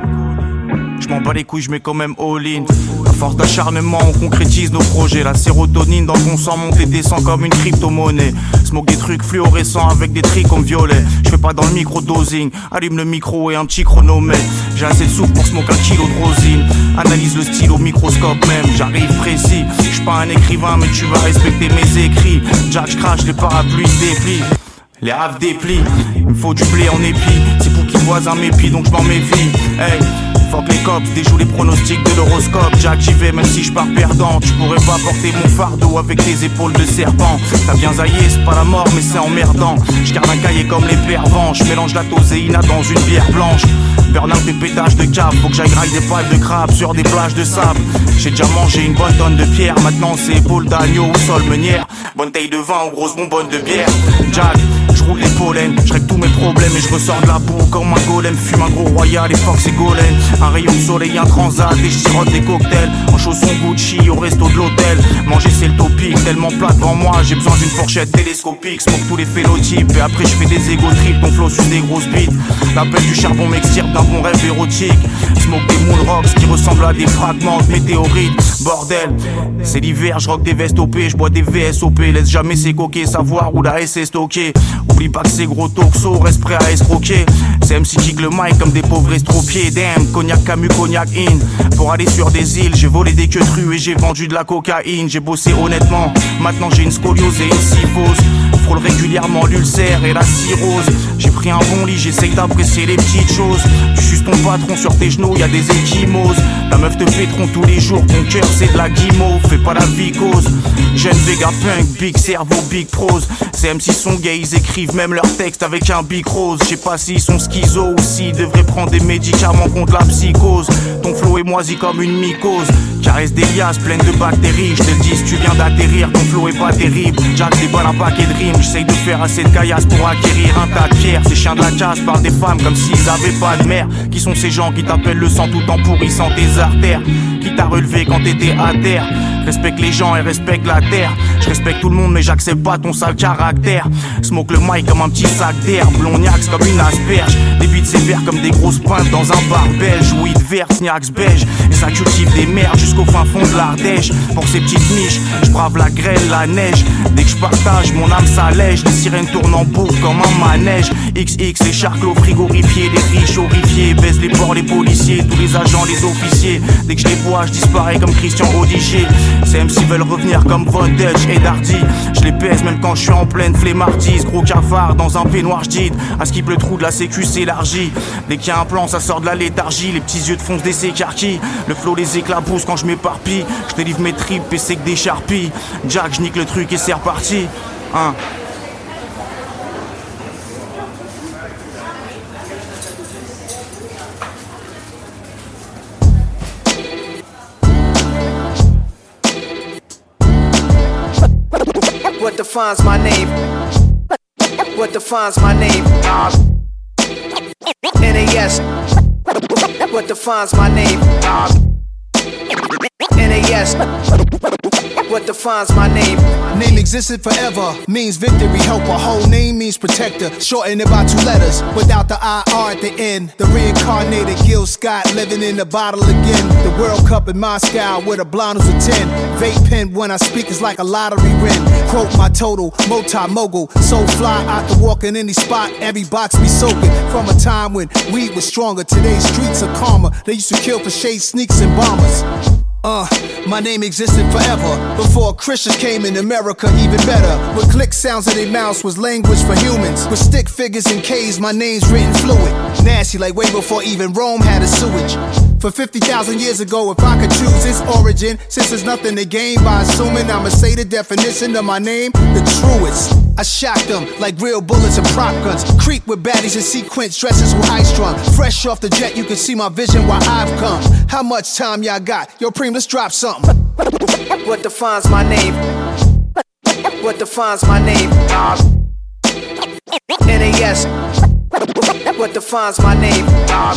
Je m'en bats les couilles, je mets quand même all-in. À force d'acharnement, on concrétise nos projets. La sérotonine dans ton sang monte et descend comme une crypto-monnaie. Smoke des trucs fluorescents avec des trichomes violets. Je fais pas dans le micro-dosing, allume le micro et un petit chronomètre. J'ai assez de souffle pour smoke 1 kilo de rosine. Analyse le style au microscope même, j'arrive précis. J'suis pas un écrivain mais tu vas respecter mes écrits. Jack, j'crache, les parapluies se déplient. Les raves déplient, il me faut du blé en épi. C'est pour qu'ils voient un mépris donc j'm'en méfie. Hey, fuck les cops, déjoue les pronostics de l'horoscope. Jack, j'y vais même si je pars perdant. Tu pourrais pas porter mon fardeau avec tes épaules de serpent. T'as bien zaillé, c'est pas la mort mais c'est emmerdant. J'garde un cahier comme les pervents. J'mélange la toséina dans une bière blanche. Burn-out des pétages de cap, faut que j'aille graille des pales de crabe sur des plages de sable. J'ai déjà mangé une bonne tonne de pierre. Maintenant c'est épaule d'agneau ou sol meunière. Bonne taille de vin ou grosse bonbonne de bière. Jack, j'roule les pollens, j'règle tous mes problèmes et je ressors de la boue comme un golem. Fume un gros royal et Fox et Golem. Un rayon de soleil, un transat et je sirote des cocktails. En chaussons Gucci au resto de l'hôtel. Manger c'est le topic, tellement plat devant moi. J'ai besoin d'une fourchette télescopique. Smoke tous les phénotypes et après je fais des ego trips. Ton flow sur des grosses bites. L'appel du charbon m'extirpe d'un bon rêve érotique. Smoke des moon rocks qui ressemblent à des fragments de météorites. Bordel, c'est l'hiver, je rock des vestes OP, je bois des VSOP. Laisse jamais ces coquets savoir où la S est stockée. Oublie pas que ces gros toxos restent prêts à escroquer. C'est MC kick le mic comme des pauvres estropiés. Damn, cognac Camus, cognac in. Pour aller sur des îles, j'ai volé des queutrues et j'ai vendu de la cocaïne. J'ai bossé honnêtement, maintenant j'ai une scoliose et une syphose. Frôle régulièrement l'ulcère et la cirrhose. J'ai pris un bon lit, j'essaye d'apprécier les petites choses. Tu suces ton patron sur tes genoux, y'a des échymoses. Ta meuf te pétron tous les jours, ton cœur c'est de la guimauve. Fais pas la vicose. Jeune Vega punk, big cerveau, big prose. Ces MC sont gays, ils écrivent même leurs textes avec un big rose. Je sais pas s'ils sont schizo ou s'ils devraient prendre des médicaments contre la psychose. Ton flow est moisi comme une mycose. Caresse des liasses pleines de bactéries. Je te le dis si tu viens d'atterrir, ton flow est pas terrible. Jack déballe un paquet de rimes. J'essaye de faire assez de caillasse pour acquérir un tas de pierres. Ces chiens de la casse parlent des femmes comme s'ils avaient pas de mère. Qui sont ces gens qui t'appellent le sang tout en pourrissant tes artères? Qui t'a relevé quand t'étais à terre? Respecte les gens et respecte la terre. Je respecte tout le monde mais j'accepte pas ton sale caractère. Smoke le mic comme un petit sac d'herbe. Blognax comme une asperge. Des beats sévères comme des grosses pintes dans un bar belge. Weed vert, Sniax beige. Et ça cultive des merdes jusqu'au fin fond de l'Ardèche. Pour ces petites niches, je brave la grêle, la neige. Dès que je partage, mon âme s'allège. Les sirènes tournent en boucle comme un manège. XX, les charclos frigorifiés. Les riches horrifiés, baissent les ports, les policiers. Tous les agents, les officiers. Dès que je les vois, je disparais comme Christian Odiché. Ces MC veulent revenir comme Von Dutch et Dardy. Je les pèse même quand je suis en pleine flemmardise. Gros cafard dans un peignoir j'dite. À skip le trou de la sécu s'élargit. Dès qu'il y a un plan ça sort de la léthargie. Les petits yeux de fonce des s'écarquillent. Le flow les éclabousse quand je m'éparpille. Je délivre mes tripes et c'est que des charpies. Jack je nique le truc et c'est reparti. What defines my name? What defines my name? NAS, what defines my name? NAS, what defines my name? Name existed forever, means victory, helper. Whole name means protector, shortened it by 2 letters, without the IR at the end. The reincarnated Gil Scott, living in the bottle again. The World Cup in Moscow, with a blonde who's a 10. Vape pen when I speak is like a lottery win. Quote my total, multi-mogul, so fly out to walk in any spot, every box be soaking. From a time when weed was stronger, today's streets are calmer. They used to kill for shade sneaks and bombers. My name existed forever. Before Christians came in America, even better. With click sounds in their mouths was language for humans. With stick figures and K's, my name's written fluid. Nasty like way before even Rome had a sewage. For 50,000 years ago, if I could choose its origin, since there's nothing to gain by assuming, I'ma say the definition of my name, the truest. I shocked them like real bullets and prop guns. Creep with baddies in sequence, dresses with high strung. Fresh off the jet, you can see my vision where I've come. How much time y'all got? Yo, Preem, let's drop something. What defines my name? What defines my name? NAS, what defines my name?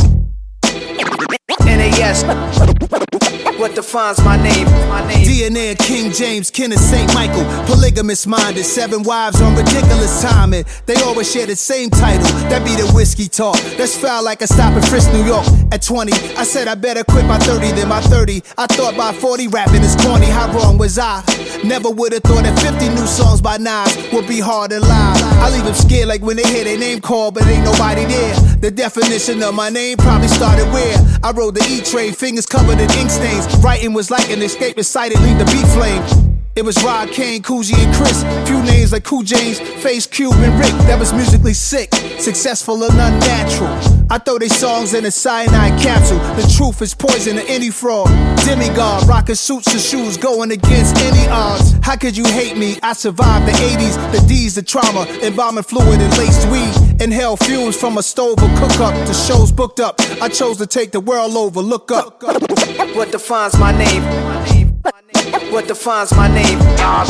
NAS, what defines my name? DNA of King James, kin of St. Michael. Polygamous minded, 7 wives on ridiculous timing. They always share the same title, that be the whiskey talk. That's foul like a stop in Frisk, New York. At 20, I said I better quit by 30 than by 30. I thought by 40 rapping is corny, how wrong was I? Never would've thought that 50 new songs by Nas would be hard to lie. I leave them scared like when they hear their name called but ain't nobody there. The definition of my name probably started where I rode the E-train, fingers covered in ink stains. Writing was like an escape inside, leave the beat flame. It was Rod, Kane, Coogee, and Chris. Few names like Cool James, Face, Cube, and Rick. That was musically sick, successful and unnatural. I throw they songs in a cyanide capsule. The truth is poison to any fraud. Demigod, rocking suits and shoes, going against any odds. How could you hate me? I survived the 80s, the D's, the trauma, embalming fluid and laced weed. Inhale fumes from a stove or cook up. The show's booked up. I chose to take the world over. Look up. What defines my name? What defines my name?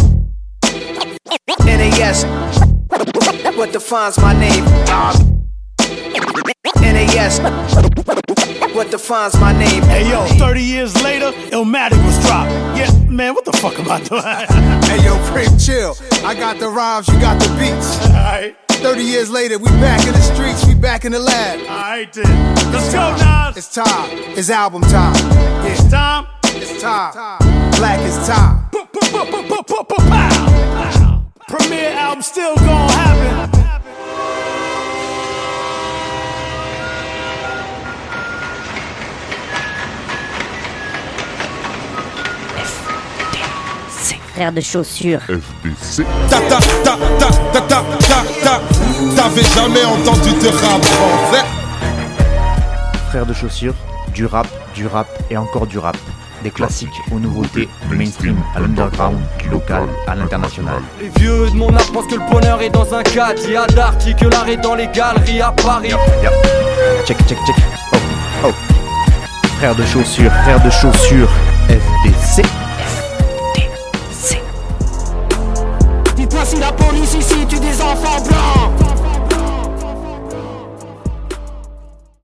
NAS, what defines my name? NAS, what defines my name? Hey yo, 30 years later, Illmatic was dropped. Yeah, man, what the fuck am I doing? Hey yo, Preem, chill. I got the rhymes, you got the beats. Alright. 30 years later, we back in the streets, we back in the lab. Alright then. Let's go, Nas. It's time. It's album time. Yeah. It's time. It's time. Black is time. Premiere album still gon' happen. Frère de chaussures. FDC. T'avais jamais entendu de rap français? Frère de chaussures, du rap et encore du rap. Des classiques aux nouveautés, du mainstream à l'underground, du local à l'international. Les vieux de mon âge pensent que le bonheur est dans un cadre. Il y a d'arty que l'art est dans les galeries à Paris. Check. Oh. Frère de chaussures, FDC. Dites-moi si la police ici tue des enfants blancs.